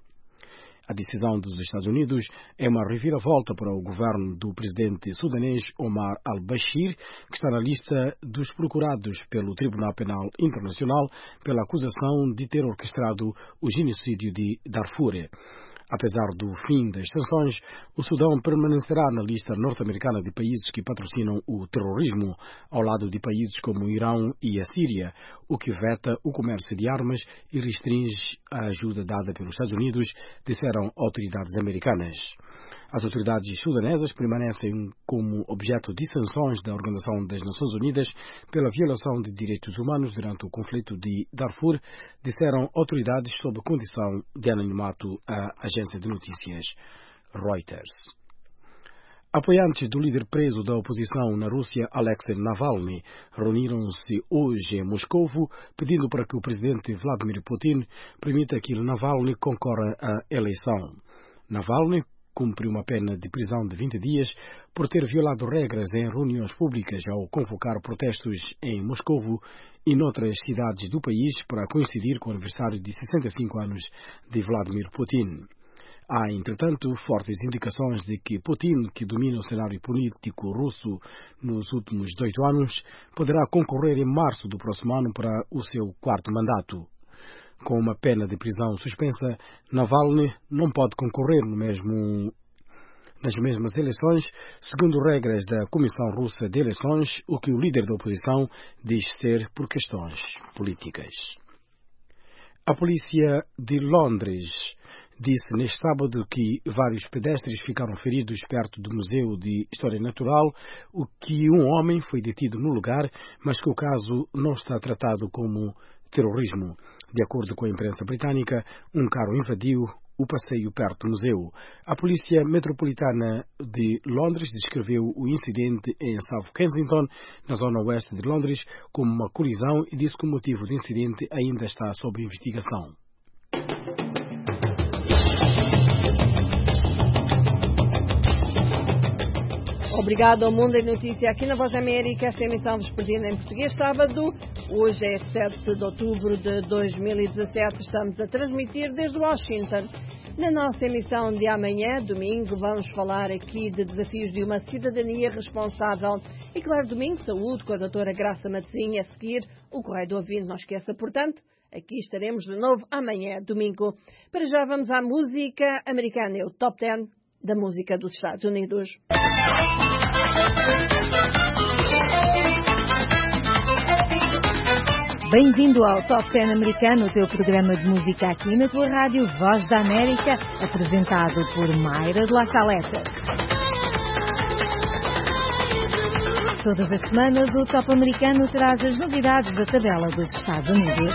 Speaker 3: A decisão dos Estados Unidos é uma reviravolta para o governo do presidente sudanês Omar al-Bashir, que está na lista dos procurados pelo Tribunal Penal Internacional pela acusação de ter orquestrado o genocídio de Darfur. Apesar do fim das sanções, o Sudão permanecerá na lista norte-americana de países que patrocinam o terrorismo, ao lado de países como o Irão e a Síria, o que veta o comércio de armas e restringe a ajuda dada pelos Estados Unidos, disseram autoridades americanas. As autoridades sudanesas permanecem como objeto de sanções da Organização das Nações Unidas pela violação de direitos humanos durante o conflito de Darfur, disseram autoridades sob condição de anonimato à agência de notícias Reuters. Apoiantes do líder preso da oposição na Rússia, Alexei Navalny, reuniram-se hoje em Moscovo pedindo para que o presidente Vladimir Putin permita que Navalny concorra à eleição. Navalny cumpre uma pena de prisão de vinte dias por ter violado regras em reuniões públicas ao convocar protestos em Moscovo e noutras cidades do país para coincidir com o aniversário de sessenta e cinco anos de Vladimir Putin. Há, entretanto, fortes indicações de que Putin, que domina o cenário político russo nos últimos oito anos, poderá concorrer em março do próximo ano para o seu quarto mandato. Com uma pena de prisão suspensa, Navalny não pode concorrer no mesmo nas mesmas eleições, segundo regras da Comissão Russa de Eleições, o que o líder da oposição diz ser por questões políticas. A polícia de Londres disse neste sábado que vários pedestres ficaram feridos perto do Museu de História Natural, o que um homem foi detido no lugar, mas que o caso não está tratado como terrorismo. De acordo com a imprensa britânica, um carro invadiu o passeio perto do museu. A Polícia Metropolitana de Londres descreveu o incidente em South Kensington, na zona oeste de Londres, como uma colisão e disse que o motivo do incidente ainda está sob investigação.
Speaker 2: Obrigado ao Mundo em Notícia aqui na Voz da América. Esta emissão vespertina em português, sábado. Hoje é sete de outubro de dois mil e dezassete. Estamos a transmitir desde Washington. Na nossa emissão de amanhã, domingo, vamos falar aqui de desafios de uma cidadania responsável. E claro, domingo, saúde com a doutora Graça Matezinha. A seguir, o Correio do Ouvinte. Não esqueça, portanto, aqui estaremos de novo amanhã, domingo. Para já vamos à música americana. É o Top dez da música dos Estados Unidos.
Speaker 12: Bem-vindo ao Top dez americano, o teu programa de música aqui na tua rádio Voz da América, apresentado por Mayra de La Saleta. Todas as semanas o Top americano traz as novidades da tabela dos Estados Unidos.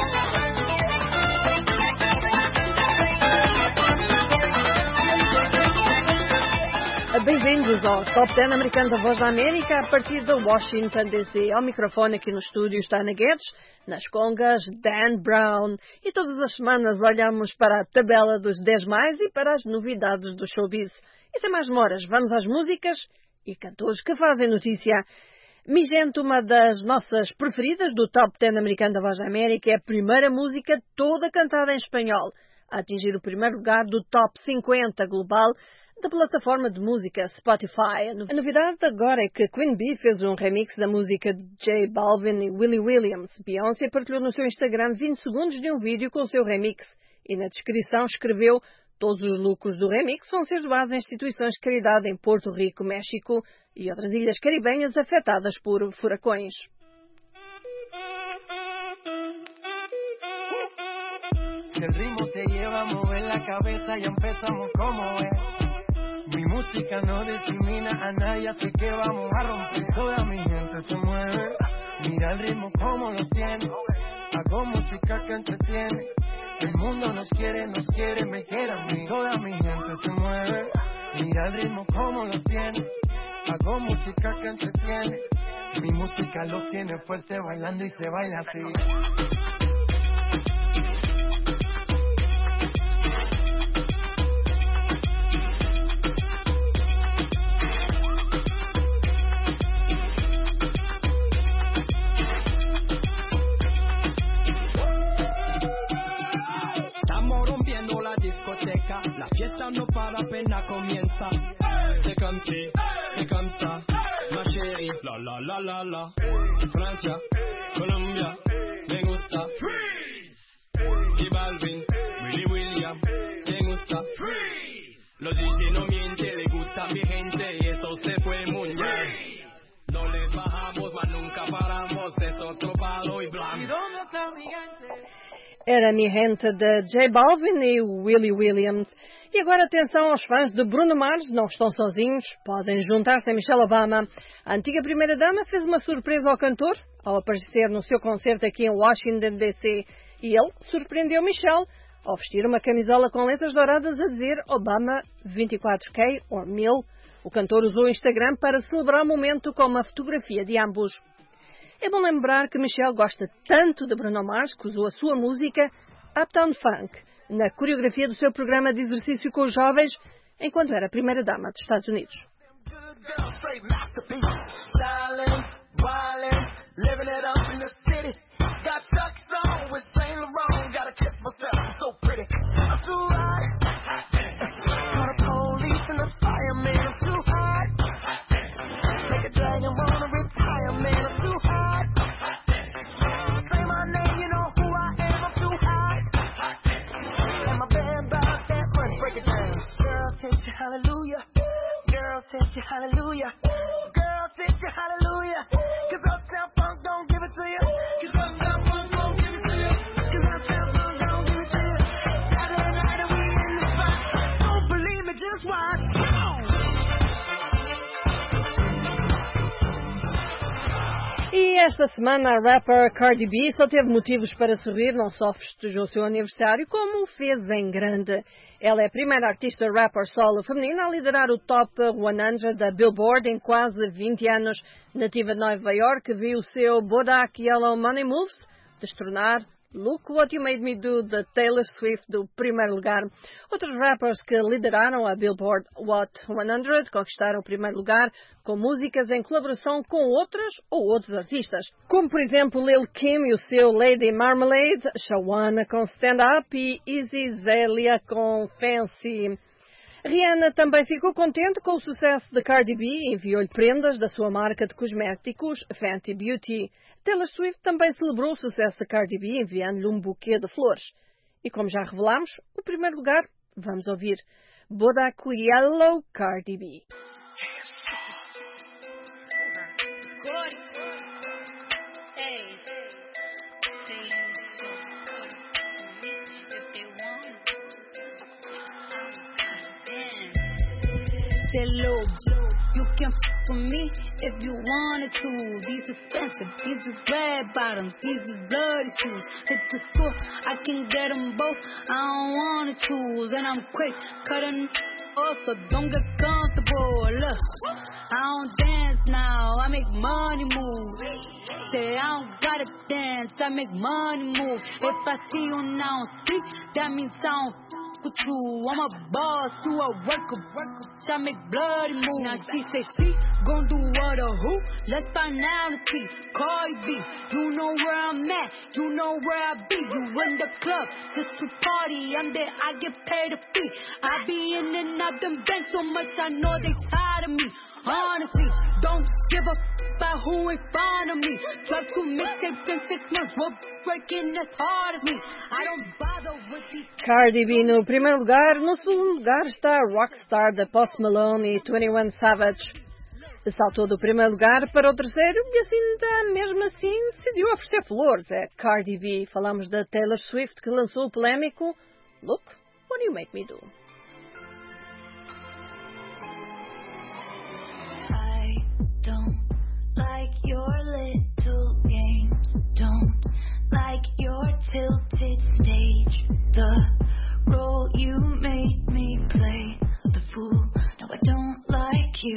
Speaker 2: Bem-vindos ao Top dez americano da Voz da América, a partir de Washington, D C. Ao microfone aqui no estúdio está Ana Guedes, nas congas Dan Brown. E todas as semanas olhamos para a tabela dos dez mais e para as novidades do showbiz. E sem mais demoras, vamos às músicas e cantores que fazem notícia. Mi Gente, uma das nossas preferidas do Top dez americano da Voz da América, é a primeira música toda cantada em espanhol a atingir o primeiro lugar do Top cinquenta global da plataforma de música Spotify. A novidade agora é que Queen Bee fez um remix da música de J Balvin e Willie Williams. Beyoncé partilhou no seu Instagram vinte segundos de um vídeo com o seu remix e na descrição escreveu: todos os lucros do remix vão ser doados a instituições de caridade em Porto Rico, México e outras ilhas caribenhas afetadas por furacões.
Speaker 11: Si el ritmo te lleva a mover la cabeza, ya empezamos como es. Mi música no discrimina a nadie, así que vamos a romper. Toda mi gente se mueve, mira el ritmo como lo tiene. Hago música que entretiene. El mundo nos quiere, nos quiere, me quiere a mí. Toda mi gente se mueve, mira el ritmo como lo tiene. Hago música que entretiene. Mi música lo tiene fuerte bailando y se baila así. La fiesta no para, apenas comienza. C'est comme si, c'est comme ça, ma chérie. La la la la la. Francia, Colombia, me gusta. Freeze. J Balvin, Willie Williams, me gusta. Freeze. Los D J no mienten, le gusta mi gente y eso se fue muy bien. No le bajamos, mas nunca paramos, es otro palo y blanco. ¿Y dónde está mi gente?
Speaker 2: Era Mi Gente de J Balvin e Willie Williams. E agora atenção aos fãs de Bruno Mars, não estão sozinhos, podem juntar-se a Michelle Obama. A antiga primeira-dama fez uma surpresa ao cantor ao aparecer no seu concerto aqui em Washington, D C. E ele surpreendeu Michelle ao vestir uma camisola com letras douradas a dizer Obama vinte e quatro K ou mil. O cantor usou o Instagram para celebrar o momento com uma fotografia de ambos. É bom lembrar que Michelle gosta tanto de Bruno Mars que usou a sua música Uptown Funk na coreografia do seu programa de exercício com os jovens enquanto era a primeira-dama dos Estados Unidos.
Speaker 11: Hallelujah.
Speaker 10: said you hallelujah. Girl said you hallelujah. Cause Uptown Funk don't give it to you. Cause Uptown Funk don't give it to you. Cause Uptown Funk don't give it to you. Saturday night and we in the spot. Don't believe me, just watch.
Speaker 2: E esta semana a rapper Cardi B só teve motivos para sorrir, não só festejou o seu aniversário, como o fez em grande. Ela é a primeira artista rapper solo feminina a liderar o Top cem da Billboard em quase vinte anos. Nativa de Nova York, viu o seu Bodak Yellow Money Moves destronar Look What You Made Me Do, de Taylor Swift, do primeiro lugar. Outros rappers que lideraram a Billboard Hot cem conquistaram o primeiro lugar com músicas em colaboração com outras ou outros artistas, como por exemplo Lil Kim e o seu Lady Marmalade, Shawana com Stand Up e Iggy Azalea com Fancy. Rihanna também ficou contente com o sucesso de Cardi B e enviou-lhe prendas da sua marca de cosméticos Fenty Beauty. Taylor Swift também celebrou o sucesso de Cardi B enviando-lhe um buquê de flores. E como já revelámos, o primeiro lugar, vamos ouvir Bodak Yellow Cardi B.
Speaker 13: Hello, you can f with me if you wanted to. These expensive, these is red bottoms, these is bloody shoes. Hit the store, I can get them both. I don't want to choose, and I'm quick cutting off, so don't get comfortable. Look, I don't dance now, I make money move. Say I don't gotta dance, I make money move. If I see you now speak, that means I don't with you. I'm a boss, you a worker, worker. I make bloody moves. Now she say she gon' do what or who? Let's find out and see. Cardi B, you know where I'm at, you know where I be. You in the club just to party. I'm there, I get paid a fee. I be in and out them banks so much I know they tired of me. Honestly, don't give a f about who in front of me. Drop two mixtapes in six months, we're breaking as hard as me. I don't bother with these.
Speaker 2: Cardi B no primeiro lugar. No segundo lugar está Rockstar da Post Malone e twenty one Savage. Saltou do primeiro lugar para o terceiro e assim, mesmo assim, decidiu oferecer flores. É Cardi B. Falamos da Taylor Swift que lançou o polémico Look What You Make Me Do.
Speaker 13: Your little games, don't like your tilted stage. The role you made me play, the fool. No, I don't like you.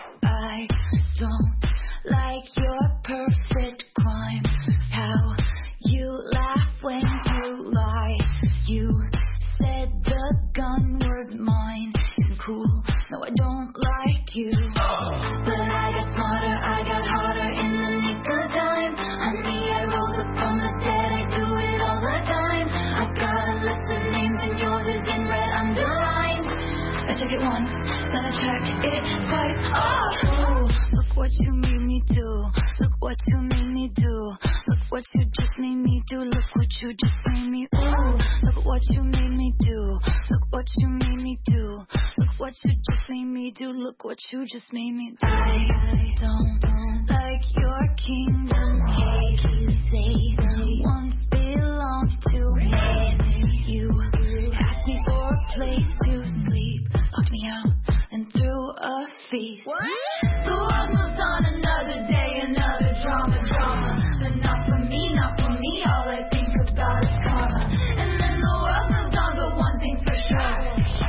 Speaker 13: I don't like your perfect crime. How you laugh when you lie. You said the gun was mine. Isn't cool. No, I don't like you. But I got smarter, I got harder in the nick of time. Honey, I rose up from the dead, I do it all the time. I got a list of names and yours is in red underlined. I check it once, then I check it twice. Oh, look what you made me do. Look what you made me do. Look what you just made me do. Look what you just made me. Ooh, look what you made me do. Look what you made me do. Look what you just made me do. Look what you just made me do. I don't like your kingdom cake. You say once belonged to me. You asked me for a place to sleep, locked me out and threw a feast. What? The world moves on another day, another drama, drama. But not for me, not for me. All I think about is karma. And then the world moves on, but one thing's for sure.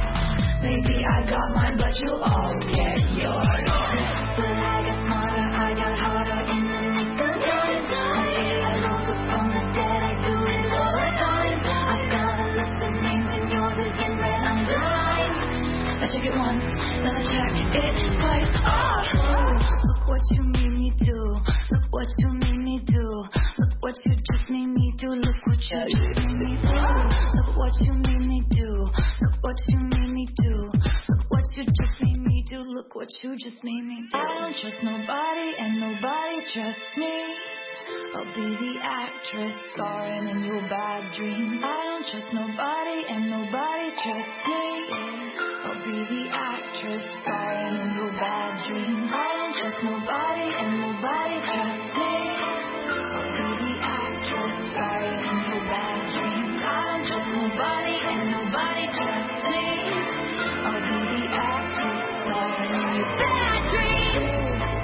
Speaker 13: Maybe I got mine, but you'll all get yours. But I got smarter, I got harder in the nick of time. Honey, I rose up from the dead, I do it all the time. I got a list of names and yours is in red underlined. I check it once, then I check it twice. Oh, look what you made me do. Look what you made me do. Look what you just made me do. Look what you just made me do. Look what you made me do. Look what you made me do. Look what you just made me do. Look what you just made me do. I don't trust nobody and nobody trusts me. I'll be the actress starring in your bad dreams. I don't trust nobody and nobody trusts me. I'll be the actress starring in your bad dreams. I don't trust nobody and nobody trusts me. I'll be the actress starring in your bad dreams. I don't trust nobody and nobody trusts me. I'll be the actress starring in your bad dreams.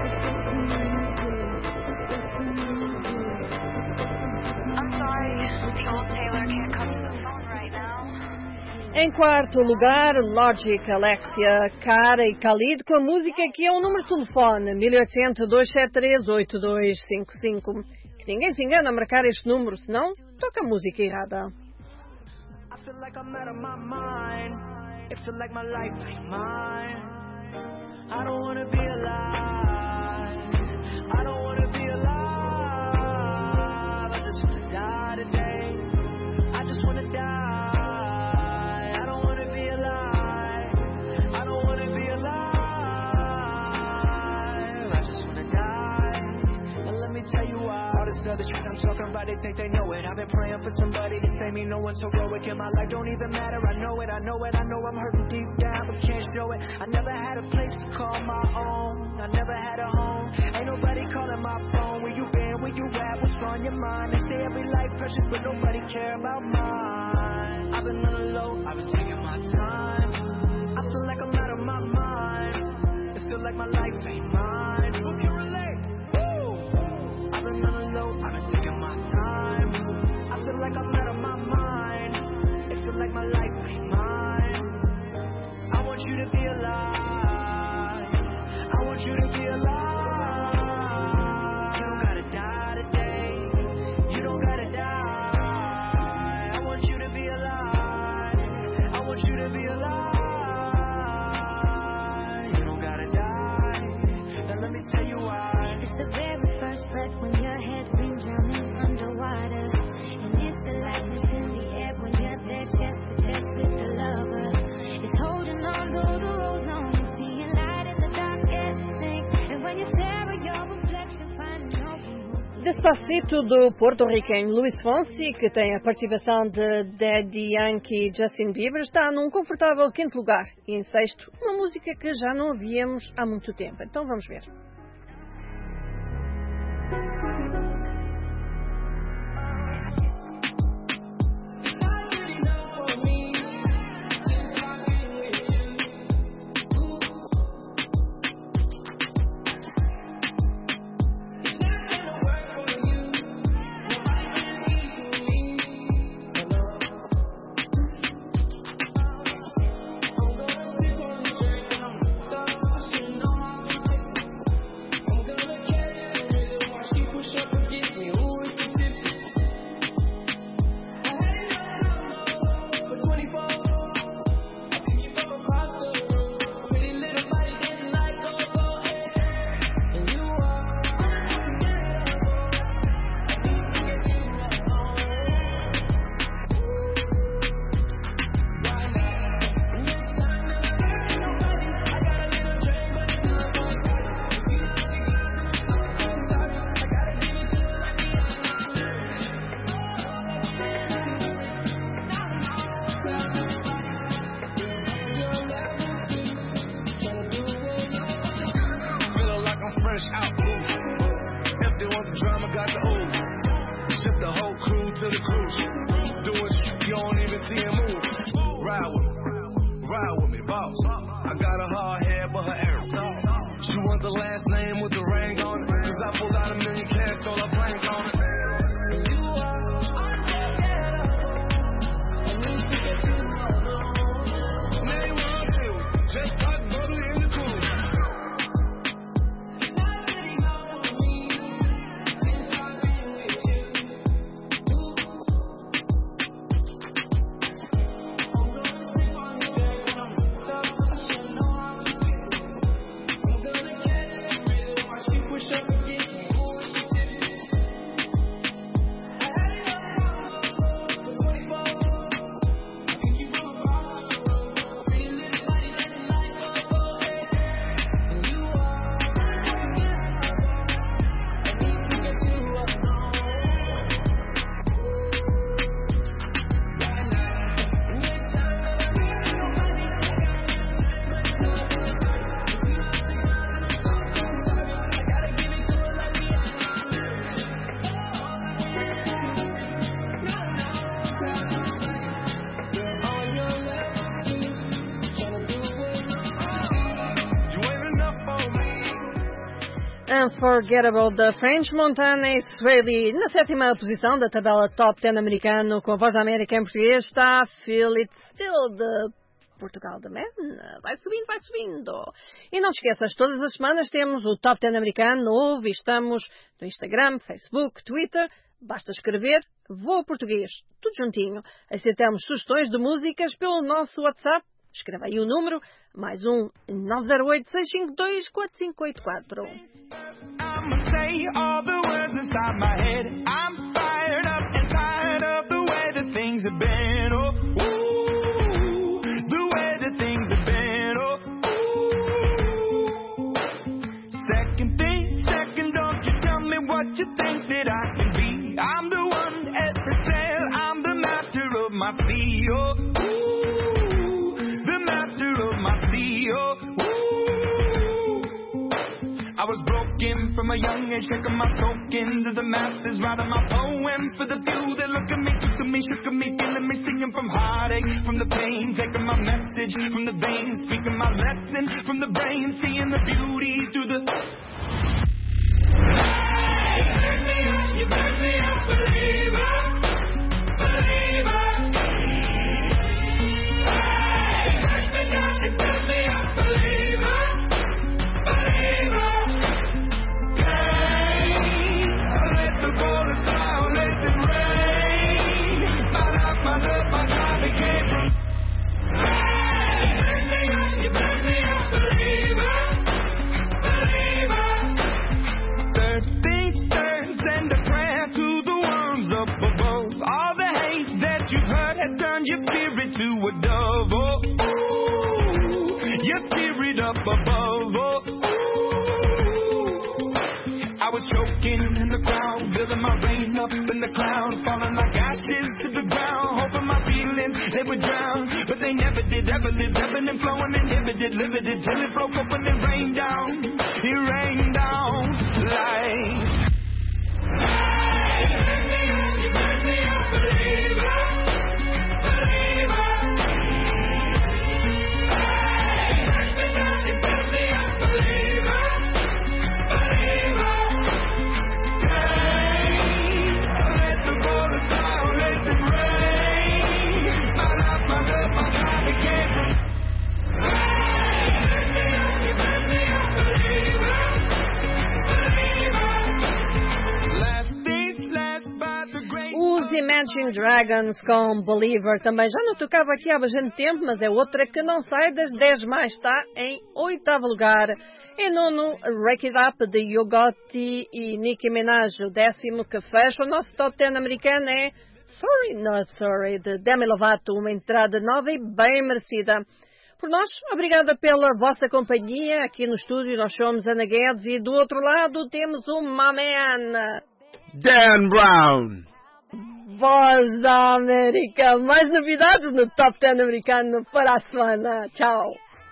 Speaker 13: I'm sorry, the old Taylor can't come to the phone right now.
Speaker 2: Em quarto lugar, Logic, Alexia, Cara e Khalid com a música que é o número de telefone mil e oitocentos, dois sete três, oito dois cinco cinco. Que ninguém se engana a marcar este número, senão toca a música errada.
Speaker 11: I feel like I'm out of my mind. It feels like my life ain't mine. I don't wanna be alive. I don't wanna be alive. I just wanna die today. I just wanna die. I don't wanna be alive. I don't wanna be alive. I just wanna die. And let me tell you why. All this other shit I'm talking about, they think they know it. I've been praying for somebody to save me. No one's heroic in my life, don't even matter. I know it, I know it, I know I'm hurting deep down, but can't show it. I never had a place to call my own. I never had a home. Ain't nobody calling my phone. Where you been? Where you at? What's on your mind? They say every life precious, but nobody care about mine. I've been on the low, I've been taking my time. I feel like I'm out of my mind. It feels like my life ain't mine. Who can relate? Woo! I've been on the low, I've been taking my time. I feel like I'm out of my mind. It feels like my life ain't mine. I want you to be alive. I want you to be alive. You don't gotta die today. You don't gotta die. I want you to be alive. I want you to be alive. You don't gotta die. And let me tell you why.
Speaker 13: It's the very first breath when your head's been drowning underwater. And it's the lightness in the air when you're there chest to chest with the lover. It's holding on though the road's long. Seeing light in the darkest thing. And when you stare at your reflection, finding hope.
Speaker 2: Despacito do porto-riquenho Luís Fonsi, que tem a participação de Daddy Yankee e Justin Bieber, está num confortável quinto lugar. E em sexto, uma música que já não ouvíamos há muito tempo. Então vamos ver. Unforgettable da French Montana e Swaley. Na sétima posição da tabela Top dez americano, com a Voz da América em português, está Feel It Still, de Portugal da Man. Vai subindo, vai subindo. E não te esqueças, todas as semanas temos o Top dez americano novo e estamos no Instagram, Facebook, Twitter. Basta escrever Voo Português, tudo juntinho. Aceitamos sugestões de músicas pelo nosso WhatsApp. Escreva aí o número, mais um nove zero oito, seis cinco dois, quatro cinco oito quatro.
Speaker 11: I'ma say all the words inside my head. I'm fired up and tired of the way that things have been. Oh, ooh, the way that things have been. Oh, ooh. Second thing, second, don't you tell me what you think that I can be. I'm the one at the sail. I'm the master of my sea. Oh, oh, I was broken from a young age, taking my token to the masses, writing my poems for the few that look at me, took to me, shook at me, feeling me, singing from heartache, from the pain, taking my message from the veins, speaking my lesson from the brain, seeing the beauty through the. Hey, you burn me up, you burn me up, believer, believer. Your spirit to a dove, oh, ooh, your spirit up above, oh, ooh. I was choking in the crowd, building my rain up in the cloud, falling like ashes to the ground, hoping my feelings, they would drown, but they never did, ever lived, ebbing and flowing, inhibited, limited, till it broke open and rained down, it rained down like. Hey, you burn me up, you burn me up, believer.
Speaker 2: Imagine Dragons com Believer também já não tocava aqui há bastante tempo, mas é outra que não sai das dez mais, está em oitavo lugar. Em nono, Wreck It Up de Yogotti e Nicki Minaj. O décimo que fecha o nosso top dez americano é Sorry Not Sorry de Demi Lovato, uma entrada nova e bem merecida. Por nós, obrigada pela vossa companhia aqui no estúdio. Nós somos Ana Guedes e do outro lado temos o man,
Speaker 14: Dan Brown.
Speaker 2: Voz da América. Mais novidades no Top dez americano para a semana. Tchau.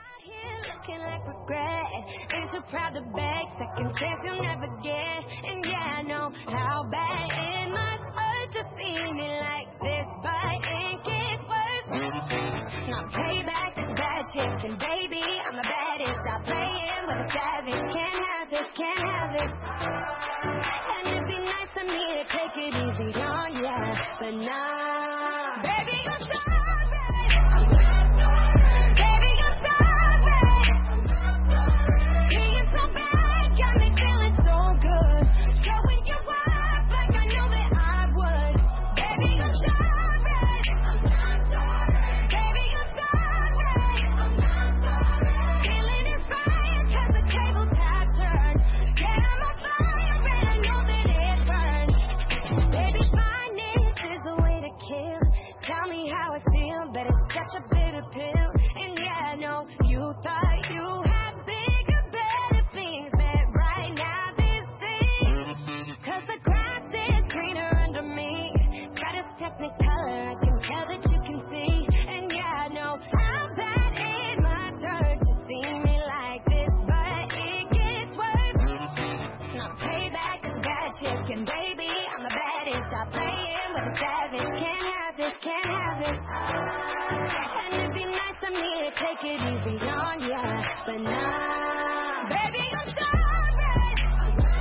Speaker 15: Take it easy on ya, but nah, baby, I'm sorry. I'm sorry. Baby, I'm sorry. I'm sorry. Being so bad got me feeling so good. Showing you up like I know that I would. Baby, I'm sorry. I'm sorry. Baby, I'm sorry. I'm sorry. Feeling inspired 'cause the tables have turned. Yeah, I'm on fire and I know that it burns. Baby, finance is the way to kill. Tell me how I feel, but it's such a bitter pill. And yeah, I know you thought you had bigger, better things, but right now this thing, 'cause the grass is greener under me. Got a technicolor, I can tell that you can see. And yeah, I know how bad it must hurt to see me like this, but it gets worse. Now payback is bad chicken, baby. I'm the baddest. Stop playing with the savage. Can't have this, can't have this. And it'd be nice of me to take it easy on ya, but nah, baby, I'm sorry.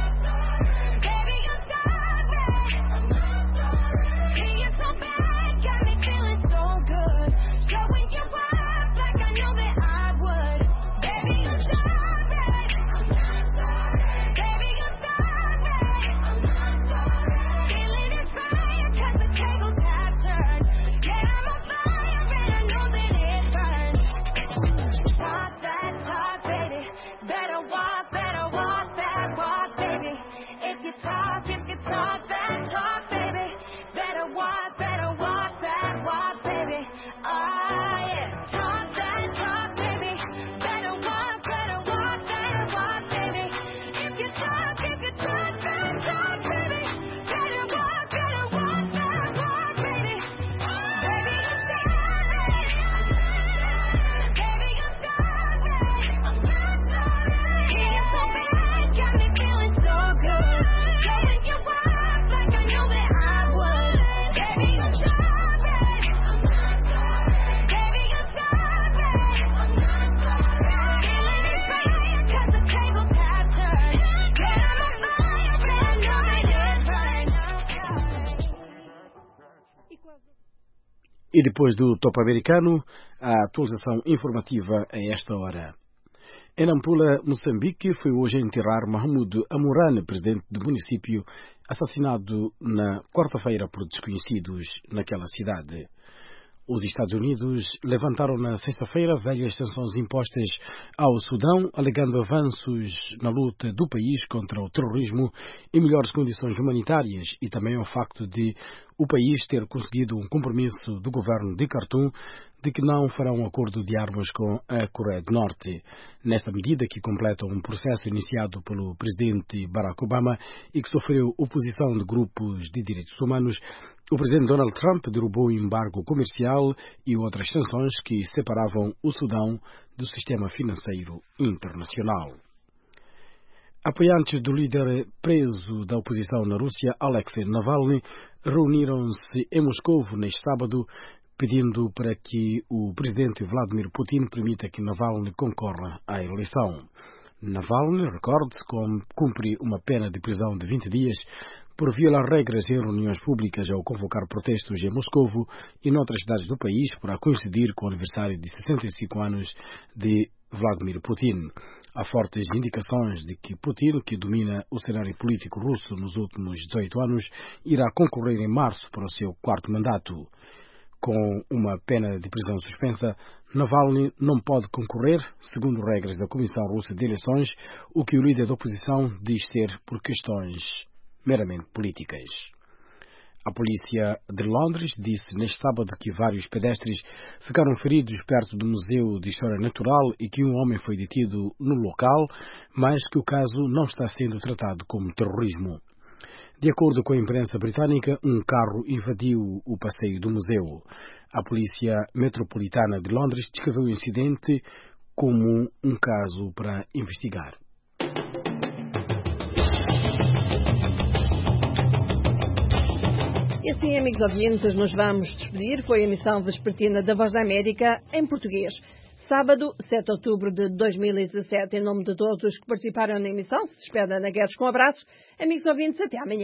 Speaker 3: E depois do topo americano, a atualização informativa a esta hora. Em Nampula, Moçambique, foi hoje enterrar Mahmoud Amurane, presidente do município, assassinado na quarta-feira por desconhecidos naquela cidade. Os Estados Unidos levantaram na sexta-feira velhas sanções impostas ao Sudão, alegando avanços na luta do país contra o terrorismo e melhores condições humanitárias, e também o facto de o país ter conseguido um compromisso do governo de Khartoum de que não fará um acordo de armas com a Coreia do Norte. Nesta medida, que completa um processo iniciado pelo presidente Barack Obama e que sofreu oposição de grupos de direitos humanos, o presidente Donald Trump derrubou o embargo comercial e outras sanções que separavam o Sudão do sistema financeiro internacional. Apoiantes do líder preso da oposição na Rússia, Alexei Navalny, reuniram-se em Moscou neste sábado, pedindo para que o presidente Vladimir Putin permita que Navalny concorra à eleição. Navalny, recorde-se, cumpre uma pena de prisão de vinte dias por violar regras em reuniões públicas ao convocar protestos em Moscovo e noutras cidades do país para coincidir com o aniversário de sessenta e cinco anos de Vladimir Putin. Há fortes indicações de que Putin, que domina o cenário político russo nos últimos dezoito anos, irá concorrer em março para o seu quarto mandato. Com uma pena de prisão suspensa, Navalny não pode concorrer, segundo regras da Comissão Russa de Eleições, o que o líder da oposição diz ser por questões meramente políticas. A polícia de Londres disse neste sábado que vários pedestres ficaram feridos perto do Museu de História Natural e que um homem foi detido no local, mas que o caso não está sendo tratado como terrorismo. De acordo com a imprensa britânica, um carro invadiu o passeio do museu. A Polícia Metropolitana de Londres descreveu o incidente como um caso para investigar.
Speaker 2: E assim, amigos ouvintes, nos vamos despedir. Foi a emissão vespertina da Voz da América em português. Sábado, sete de outubro de dois mil e dezassete, em nome de todos os que participaram na emissão, se despede Ana Guedes com um abraço. Amigos ouvintes, até amanhã.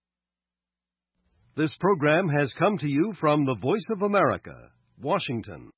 Speaker 16: This program has come to you from the Voice of America, Washington.